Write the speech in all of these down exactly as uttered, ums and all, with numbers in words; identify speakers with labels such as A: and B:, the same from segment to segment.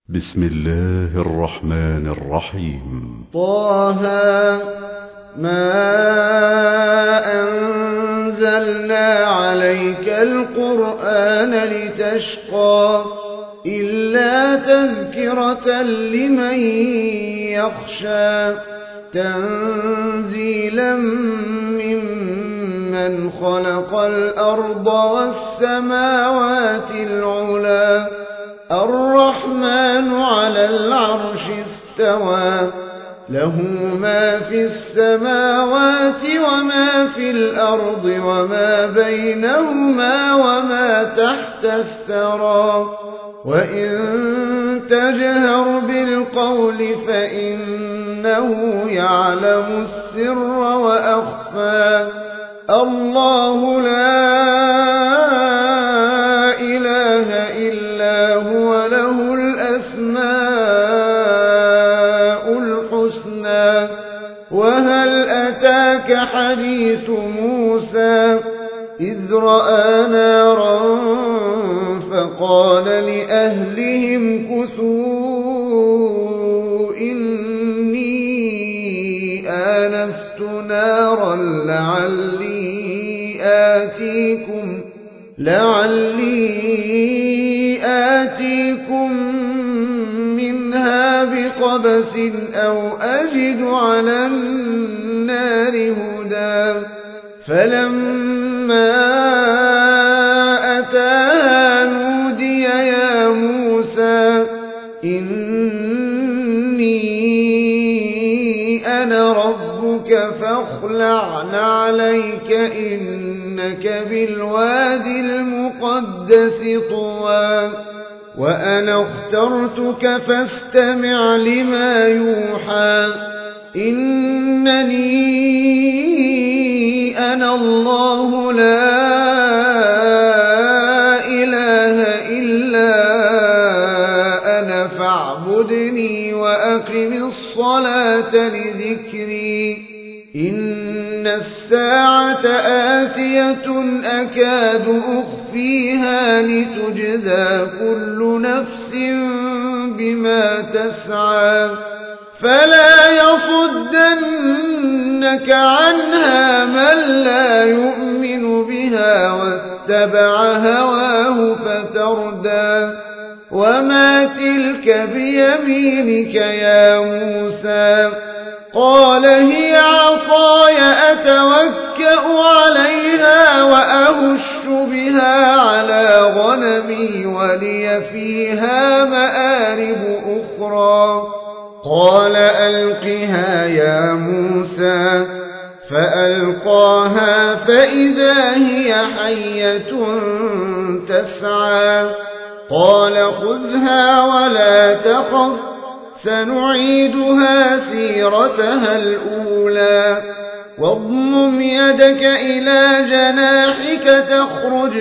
A: بسم الله الرحمن الرحيم.
B: طه ما أنزلنا عليك القرآن لتشقى إلا تذكرة لمن يخشى تنزيلا ممن خلق الأرض والسماوات العلى الرحمن على العرش استوى له ما في السماوات وما في الأرض وما بينهما وما تحت الثرى وإن تجهر بالقول فإنه يعلم السر وأخفى الله لا إله إلا هو له الأسماء الحسنى وهل أتاك حديث موسى إذ رأى نارا فقال لأهلهم كثوا إني آنست نارا لعلي آتيكم لعلي آتيكم منها بقبس أو أجد على النار هدى فلما أتاها نودي يا موسى إني أنا ربك فاخلع عليك إنك بالوادي المقدس طوى وأنا اخترتك فاستمع لما يوحى إنني أنا الله لا إله إلا أنا فاعبدني وأقم الصلاة لذكري إن الساعة آتية أكاد أخفيها لتجزى كل نفس بما تسعى فلا يصدنك عنها من لا يؤمن بها واتبع هواه فتردى وما تلك بيمينك يا موسى قال هي عصاي أتوكأ عليها وأهش بها على غنمي ولي فيها مآرب أخرى قال ألقها يا موسى فألقاها فإذا هي حية تسعى قال خذها ولا تخف سنعيدها سيرتها الأولى واضمم يدك إلى جناحك تخرج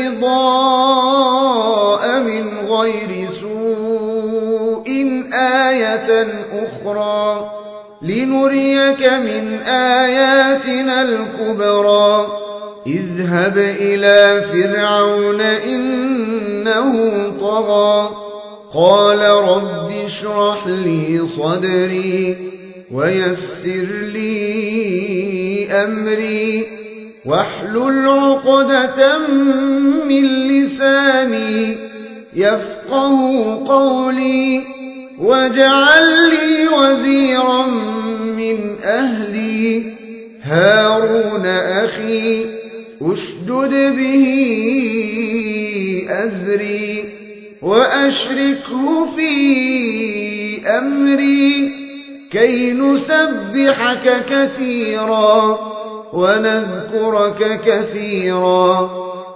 B: بيضاء من غير سوء آية أخرى لنريك من آياتنا الكبرى اذهب إلى فرعون إنه طغى قال رب اشرح لي صدري ويسر لي أمري واحلل عقدة من لساني يفقه قولي واجعل لي وزيرا من أهلي هارون أخي أشدد به أزري وأشركه في أمري كي نسبحك كثيرا ونذكرك كثيرا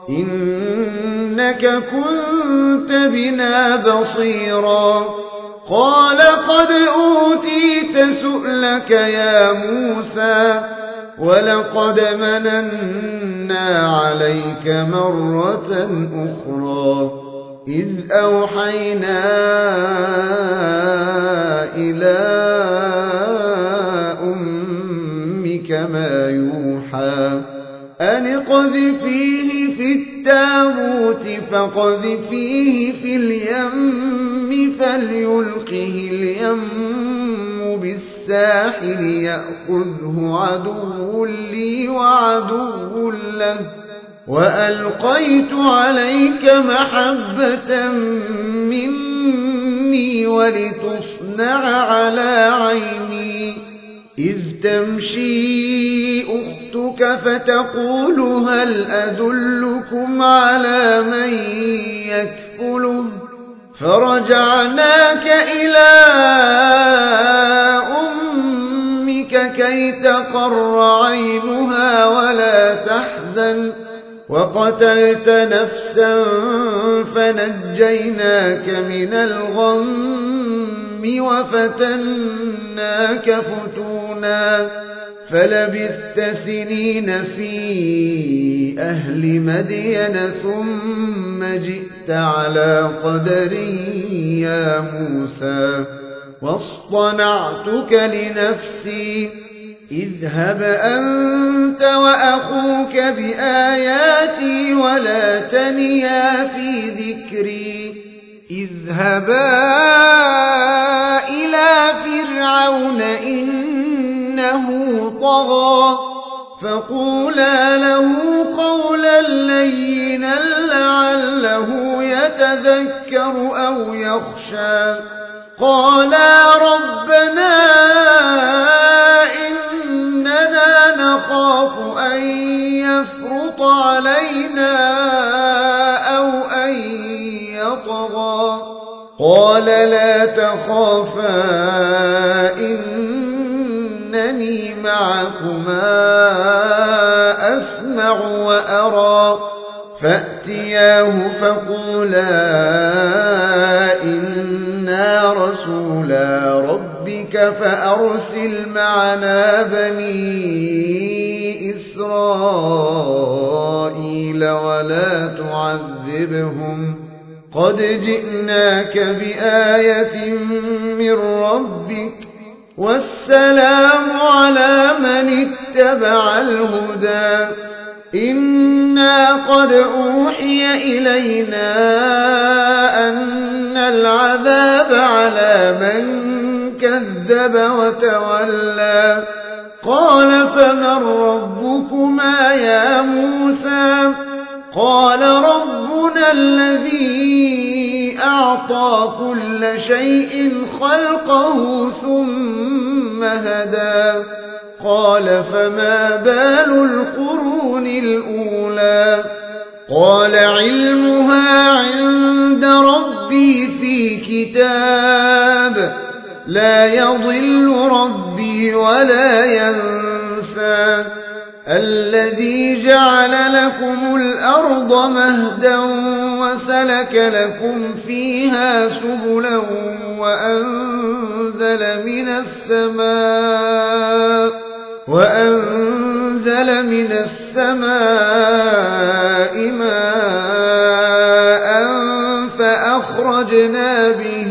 B: إنك كنت بنا بصيرا قال قد أوتيت سؤلك يا موسى ولقد مننا عليك مرة أخرى إذ أوحينا إلى أمك ما يوحى أن اقذفيه في التابوت فاقذفيه في اليم فليلقه اليم بالساحل يأخذه عدو لي وعدو له وألقيت عليك محبة مني ولتصنع على عيني إذ تمشي أختك فتقول هل أدلكم على من يكفله فرجعناك إلى أمك كي تقر عينها ولا تحزن وقتلت نفسا فنجيناك من الغم وفتناك فتونا فلبثت سنين في أهل مدين ثم جئت على قدر يا موسى واصطنعتك لنفسي اذهب أنت وأخوك بآياتي ولا تنيا في ذكري اذهبا إلى فرعون إنه طغى فقولا له قولا لينا لعله يتذكر أو يخشى قالا ربنا إننا نخاف أن يفرط علينا أو أن يطغى قال لا تخافا إنني معكما أسمع وأرى فأتياه فقولا إنا رسولا ربك فأرسل معنا بني إسرائيل ولا تعذبهم قد جئناك بآية من ربك والسلام على من اتبع الهدى إنا قد أوحي إلينا أن العذاب على من كذب وتولى قال فمن ربكما يا موسى قال ربنا الذي أعطى كل شيء خلقه ثم هدى قال فما بال القرون الأولى قال علمها عند ربي في كتاب لا يضل ربي ولا ينسى الذي جعل لكم الأرض مهدا وسلك لكم فيها سبلا وأنزل من السماء وأنزل من السماء ماء فأخرجنا به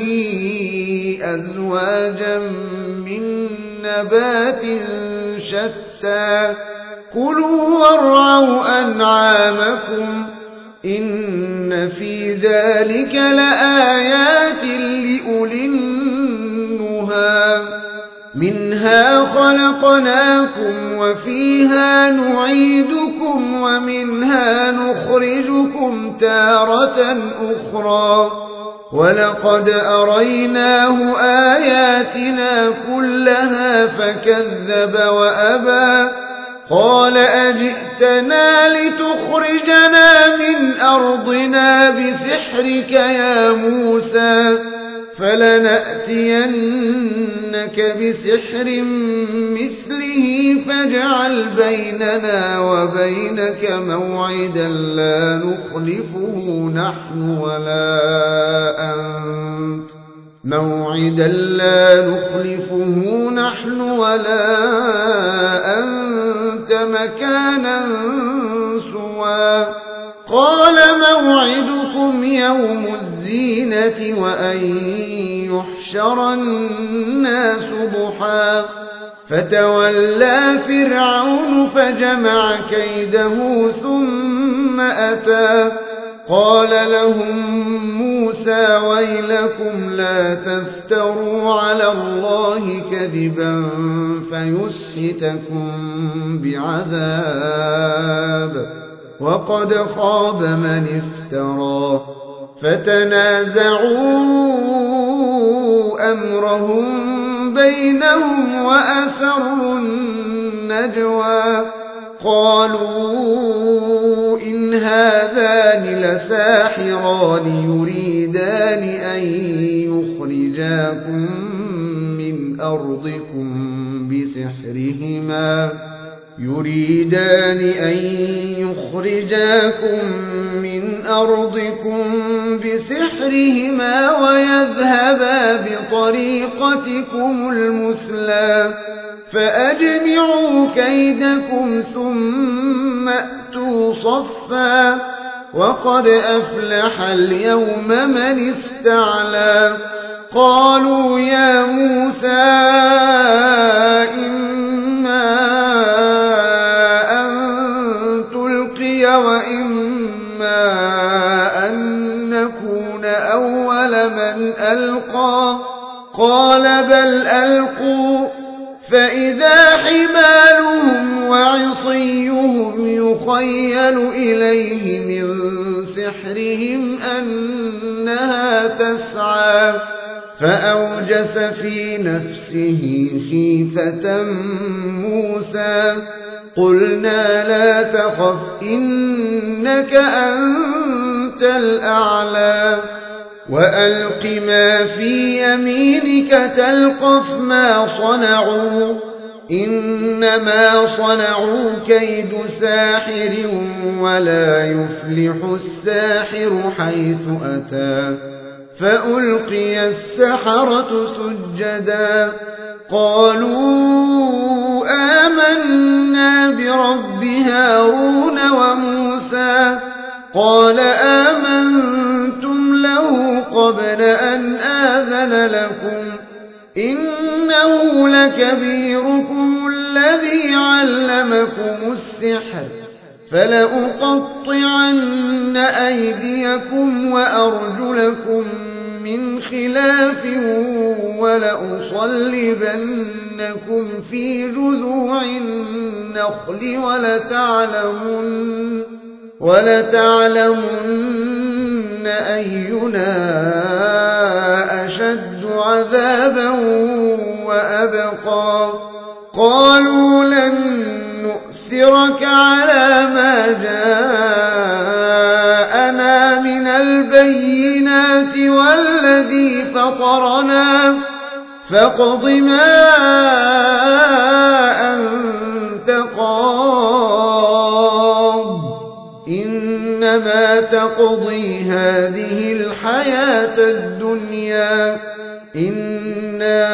B: أزواجا من نبات شتى كلوا وارعوا أنعامكم إن في ذلك لآيات لأولي النهى منها خلقناكم وفيها نعيدكم ومنها نخرجكم تارة أخرى ولقد أريناه آياتنا كلها فكذب وأبى قال أجئتنا لتخرجنا من أرضنا بسحرك يا موسى فلنأتينك بسحر مثله فاجعل بيننا وبينك موعدا لا نخلفه نحن ولا أنت موعدا لا نخلفه نحن ولا أنت مكانا سوى قال موعدكم يوم الزينة وأن يحشر الناس ضحى فتولى فرعون فجمع كيده ثم أتى قال لهم موسى ويلكم لا تفتروا على الله كذبا فيسحتكم بعذاب وقد خاب من افترى فتنازعوا أمرهم بينهم وأسروا النجوى قالوا إن هذان لساحران يريدان أن يخرجاكم من أرضكم بسحرهما يريدان أن يخرجاكم من أرضكم بسحرهما ويذهبا بطريقتكم المثلى فأجمعوا كيدكم ثم أتوا صفا وقد أفلح اليوم من استعلى قالوا يا موسى إما أن تلقي وإما أن نكون أول من ألقى قال بل ألقوا فإذا حبالهم وعصيهم يخيل إليه من سحرهم أنها تسعى فأوجس في نفسه خيفة موسى قلنا لا تخف إنك أنت الأعلى وألق ما في يمينك تلقف ما صنعوا إنما صنعوا كيد ساحر ولا يفلح الساحر حيث أتى فألقي السحرة سجدا قالوا آمنا برب هارون وموسى قال آمنتم له قبل أن آذن لكم إنه لكبيركم الذي علمكم السحر فلأقطعن أيديكم وأرجلكم من خلاف ولأصلبنكم في جذوع النخل ولتعلمن ولتعلمن أينا أشد عذابا وأبقى قالوا لن نؤثرك على ما جاءنا من البينات والذي فطرنا فاقض ما أنت قاض إنما تقضي هذه الحياة الدنيا إنا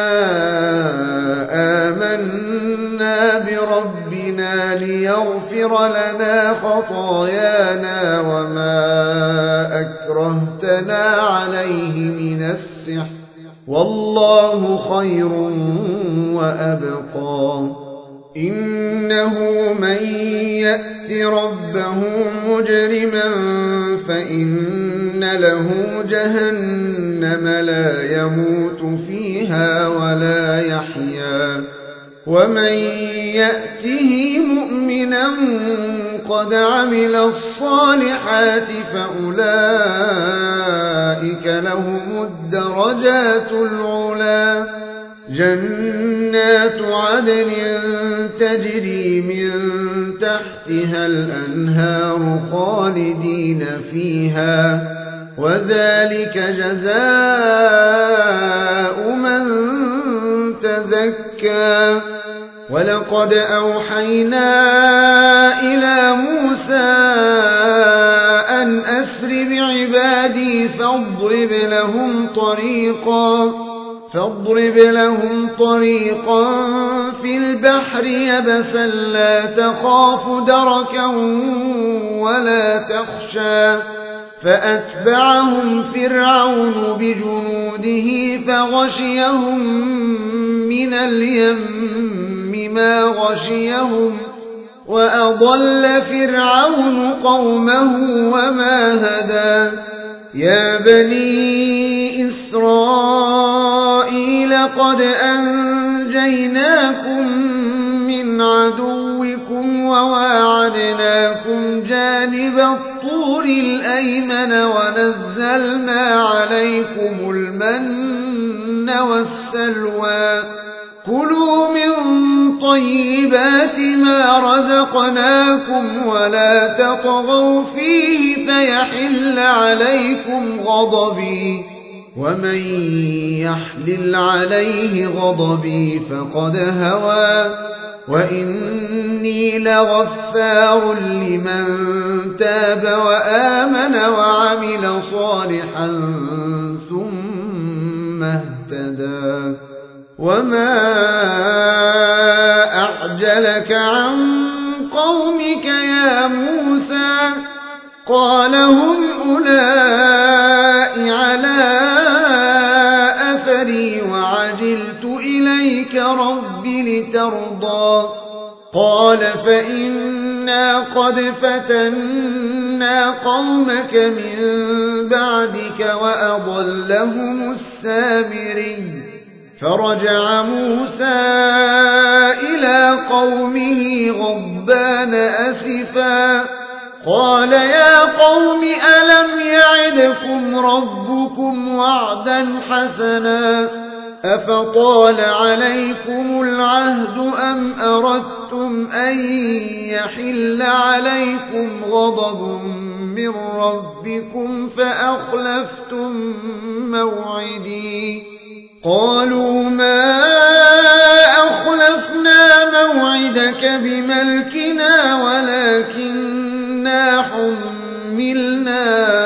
B: آمنا بربنا ليغفر لنا خطايانا وما أكرهتنا عليه من السحر والله خير وأبقى إنه من يأت ربه مجرما فإن له جهنم لا يموت فيها ولا يحيا ومن يأته مؤمنا قد عمل الصالحات فأولئك لهم الدرجات العلى جنات عدن تجري من تحتها الأنهار خالدين فيها وذلك جزاء من تزكى ولقد أوحينا إلى موسى أن أسر بعبادي فاضرب لهم طريقا فاضرب لهم طريقا في البحر يبسا لا تخاف دركا ولا تخشى فأتبعهم فرعون بجنوده فغشيهم من اليم ما غشيهم وأضل فرعون قومه وما هدى يا بني إسرائيل قد أنجيناكم من عدوكم وواعدناكم جانب الطور الأيمن ونزلنا عليكم المن والسلوى كلوا من طيبات ما رزقناكم ولا تطغوا فيه فيحل عليكم غضبي ومن يحلل عليه غضبي فقد هوى وإني لغفار لمن تاب وآمن وعمل صالحا ثم اهتدى وما أعجلك عن قومك يا موسى قال هم أولئك على أثري وعجلت إليك رب لترضى قال فإنا قد فتنا قومك من بعدك وأضلهم السامري فرجع موسى إلى قومه غضبان أسفا قال يا قوم ألم يعدكم ربكم وعدا حسنا أفطال عليكم العهد أم أردتم أن يحل عليكم غضب من ربكم فأخلفتم موعدي قالوا ما أخلفنا موعدك بملكنا ولكننا حملنا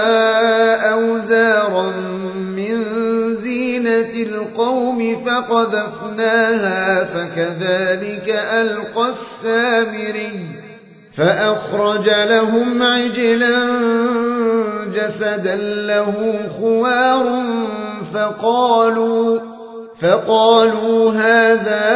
B: أوزارا من زينة القوم فقذفناها فكذلك ألقى السامري فأخرج لهم عجلا جسدا له خوار فقالوا, فقالوا هذا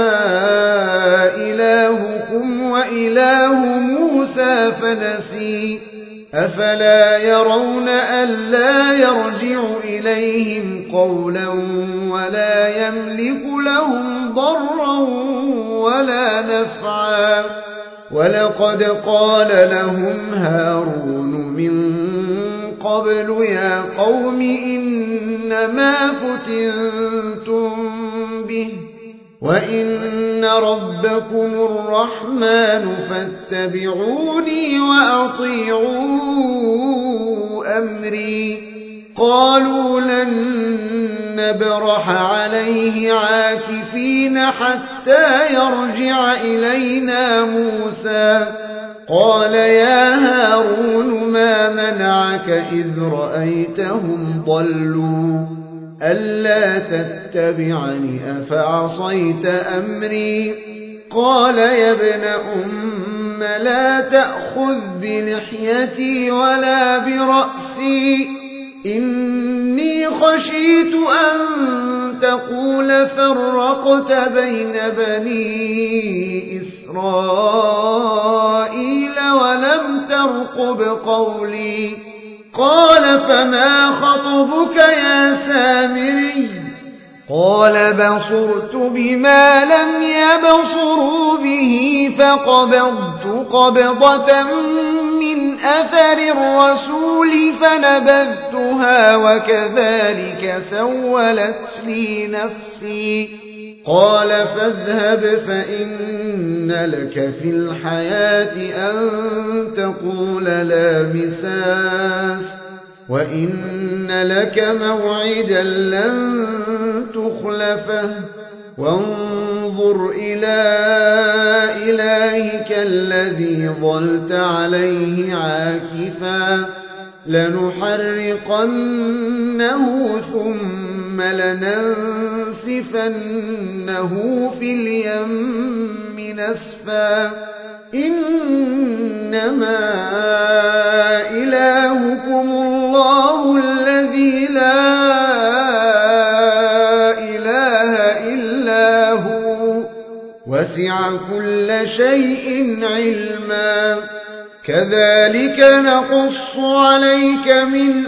B: إلهكم وإله موسى فنسي أفلا يرون ألا يرجع إليهم قولا ولا يملك لهم ضرا ولا نفعا ولقد قال لهم هارون من قبل يا قوم إنما فتنتم به وإن ربكم الرحمن فاتبعوني وأطيعوا أمري قالوا لن نبرح عليه عاكفين حتى يرجع إلينا موسى قال يا هارون ما منعك إذ رأيتهم ضلوا ألا تتبعني أفعصيت أمري قال يا ابن أم لا تأخذ بلحيتي ولا برأسي إني خشيت أن تقول فرقت بين بني إسرائيل ولم ترقب قولي قال فما خطبك يا سامري قال بصرت بما لم يبصروا به فقبضت قبضة من أثر الرسول فنبذتها وكذلك سولت لي نفسي قال فاذهب فإن لك في الحياة أن تقول لا مساس وإن لك موعدا لن تخلفه وانظر إلى إلهك الذي ظلت عليه عاكفا لنحرقنه ثم لننسفنه في اليم نسفا إنما إلهكم الله الذي لا وسع كل شيء علما كذلك نقص عليك من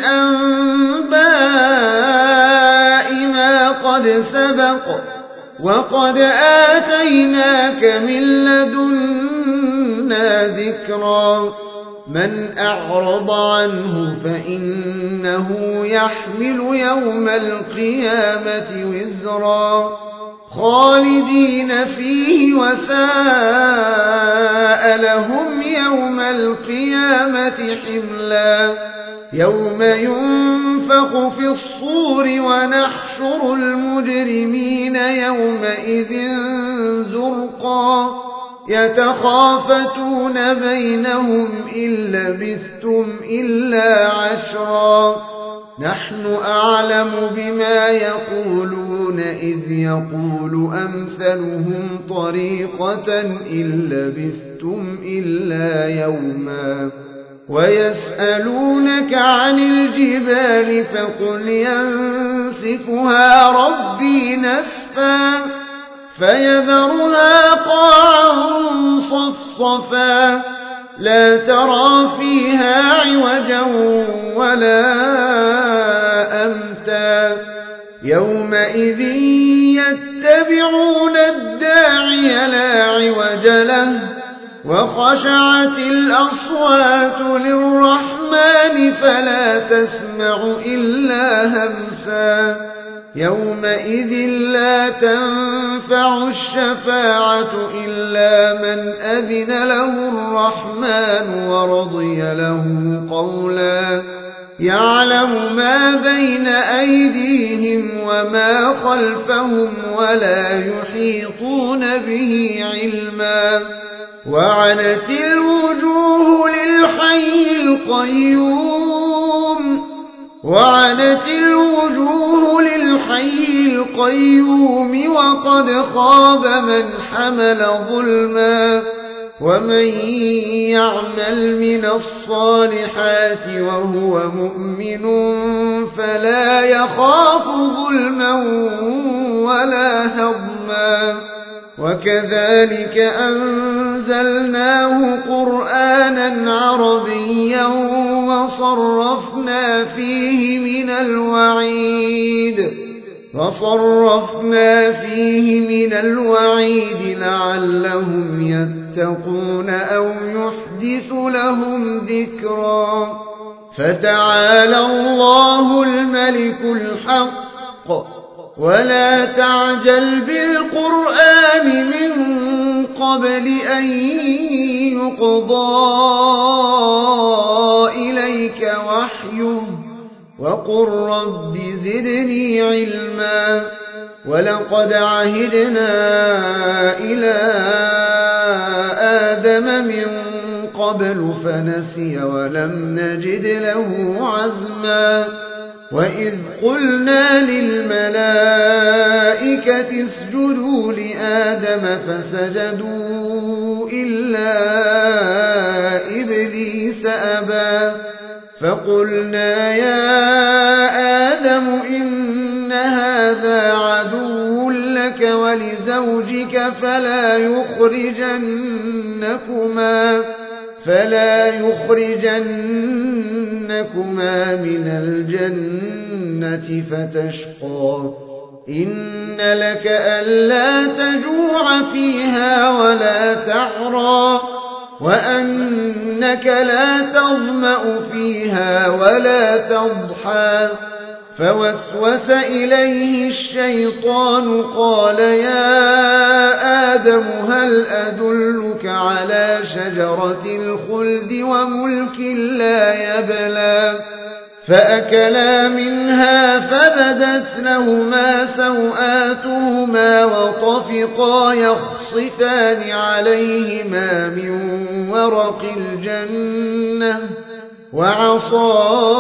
B: أنباء ما قد سبق وقد آتيناك من لدنا ذكرا من أعرض عنه فإنه يحمل يوم القيامة وزرا خالدين فيه وساء لهم يوم القيامة حملا يوم ينفخ في الصور ونحشر المجرمين يومئذ زرقا يتخافتون بينهم إن لبثتم إلا عشرا نحن أعلم بما يقولون إذ يقول أمثلهم طريقة إن لبثتم إلا يوما ويسألونك عن الجبال فقل ينسفها ربي نسفا فيذرها قاعا صفصفا لا ترى فيها عوجا ولا أمتا يومئذ يتبعون الداعي لا عوج له وخشعت الأصوات للرحمن فلا تسمع إلا همسا يومئذ لا تنفع الشفاعة إلا من أذن له الرحمن ورضي له قولا يعلم ما بين أيديهم وما خلفهم ولا يحيطون به علما وعنت الوجوه للحي القيوم وعنت الوجوه للحي القيوم وقد خاب من حمل ظلما ومن يعمل من الصالحات وهو مؤمن فلا يخاف ظلما ولا هضما وكذلك أنزلناه قرآنا عربيا وصرفنا فيه من الوعيد وصرفنا فيه من الوعيد لعلهم يتقون أو يحدث لهم ذكرا فتعالى الله الملك الحق ولا تعجل بالقرآن من قبل أن يقضى إليك وحيه وقل رب زدني علما ولقد عهدنا إلى آدم من قبل فنسي ولم نجد له عزما وإذ قلنا للملائكة اسجدوا لآدم فسجدوا إلا إبليس أبى فقلنا يا آدم إن هذا عدو لك ولزوجك فلا يخرجنكما فلا يخرجنكما من الجنة فتشقى إن لك ألا تجوع فيها ولا تعرى وأنك لا تظمأ فيها ولا تضحى فوسوس إليه الشيطان قال يا آدم هل أدلك على شجرة الخلد وملك لا يبلى فأكلا منها فبدت لهما سوآتهما وطفقا يخصفان عليهما من ورق الجنة وعصى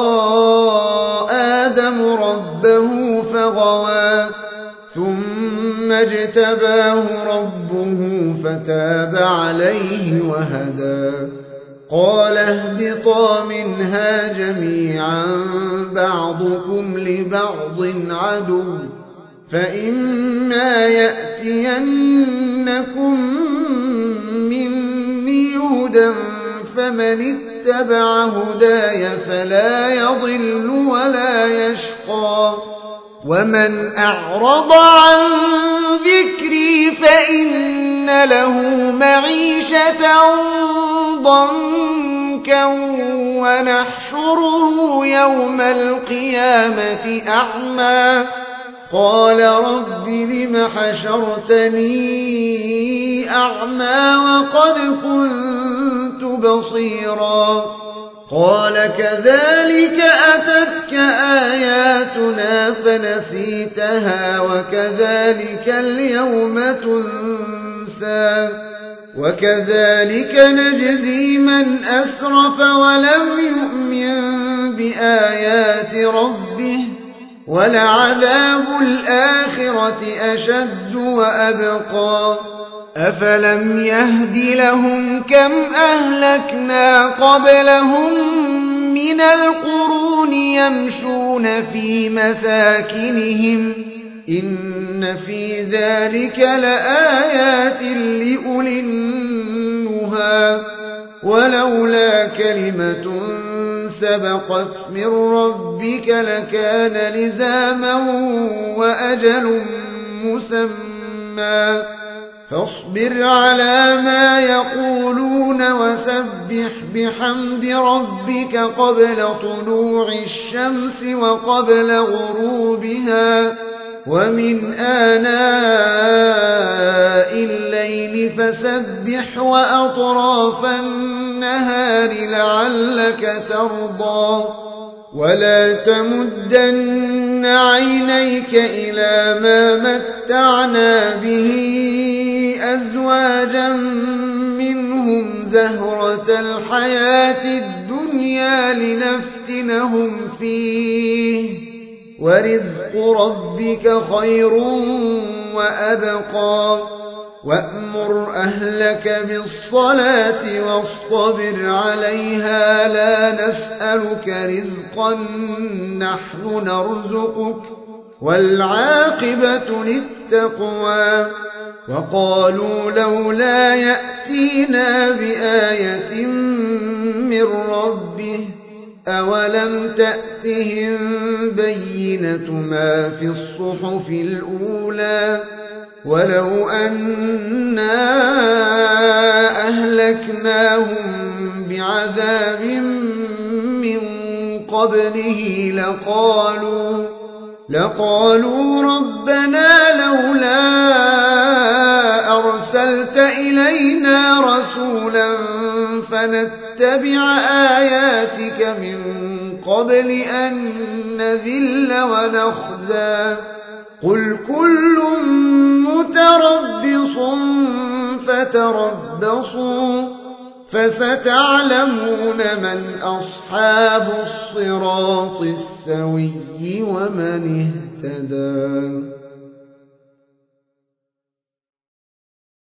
B: آدم ربه فغوى ثم اجتباه ربه فتاب عليه وهدى قال اهبطا منها جميعا بعضكم لبعض عدو فإما يأتينكم مني هدى فمن اتبع هداي فلا يضل ولا يشقى ومن أعرض عن ذكري فإن له معيشة ضنكا ونحشره يوم القيامة أعمى قال رب لم حشرتني أعمى وقد كنت بصيرا قال كذلك أتتك آياتنا فنسيتها وكذلك اليوم تنسى وكذلك نجزي من أسرف ولم يؤمن بآيات ربه ولعذاب الآخرة أشد وأبقى أفلم يهد لهم كم أهلكنا قبلهم من القرون يمشون في مساكنهم إن في ذلك لآيات لأولي النهى ولولا كلمة سبقت من ربك لكان لزاما وأجل مسمى فاصبر على ما يقولون وسبح بحمد ربك قبل طلوع الشمس وقبل غروبها ومن آناء الليل فسبح وأطراف النهار لعلك ترضى ولا تمدن عينيك إلى ما متعنا به أزواجا منهم زهرة الحياة الدنيا لنفتنهم فيه ورزق ربك خير وأبقى وأمر أهلك بالصلاة واصطبر عليها لا نسألك رزقا نحن نرزقك والعاقبة للتقوى وقالوا لولا يأتينا بآية من ربه أولم تأتهم بينة ما في الصحف الأولى ولو أنا أهلكناهم بعذاب من قبله لقالوا لقالوا ربنا لولا أرسلت إلينا رسولا فنتبع آياتك من قبل أن نذل ونخزى قل كل متربص فتربصوا فستعلمون من أصحاب الصراط السوي ومن اهتدى